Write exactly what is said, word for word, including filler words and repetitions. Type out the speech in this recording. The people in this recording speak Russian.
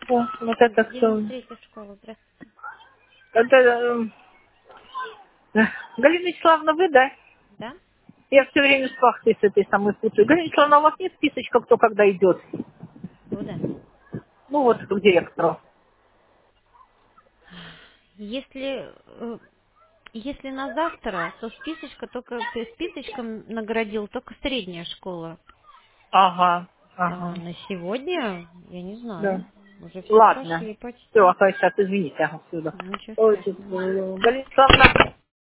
О, вот это кто? девяносто третья школа, здравствуйте. Это эм, э, Галина Вячеславовна, вы, да? Да? Я все время с вахтой с этой самой путаю. Галина Вячеславовна, у вас нет списочка, кто когда идет? Куда? Ну вот, к директору. Если, э, если на завтра, то списочка только, то есть списочком наградил только средняя школа. Ага, А ага, на сегодня, я не да. знаю, уже все Ладно. прошли Все, почти. ага, сейчас, извините, ага, сюда. Ничего Ой, тут, страшного. э, Галина Вячеславовна,